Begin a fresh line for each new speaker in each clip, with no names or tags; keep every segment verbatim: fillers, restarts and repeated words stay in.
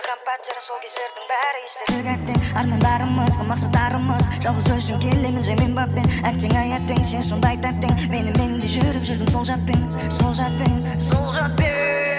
жатқан пәтері сол кездердің бәрі естерік әттең армандарымызға мақсаттарымыз жалғыз өзің келемін жаймен баппен әттең ай әттең сен сондай тәттең мені мен де жүріп жүрдім сол жатпен сол жатпен сол жатпен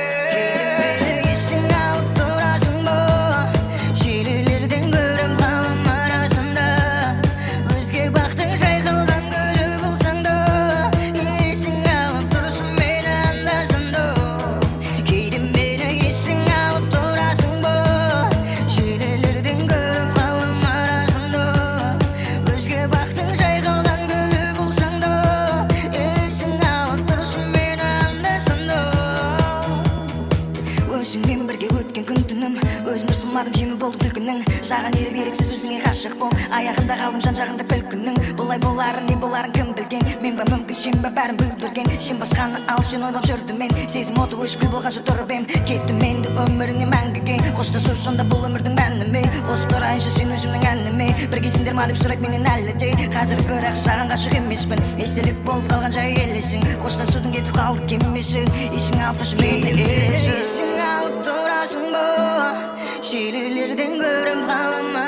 өзіңмен бірге өткен күн түнім өзімді сұлмадым жеме болдым күлкінің саған еріп еріксіз өзіңе ғашық бол аяғында қалдым жан жағында күлкінің бұлай боларын не боларын кім білген мен ба мүмкін сен ба бәрін бүлдірген сен басқаны ал сен ойлап жүрдім мен сезім оты өшіп күл болғанша тұрып ем кеттім енді өміріңе мәңгіге қоштасу сонда бұл өмірдің мәні ме қосып тұрайыншы сен өзімнің әніме біргесіңдер ма деп сұрайды менен әлі де қазір бірақ саған ғашық емеспін естелік болып қалған жай елесің қоштасудың кетіп қалды кемесі есің алып тұршы мені алып тұрасың ба желілерден көріп қалам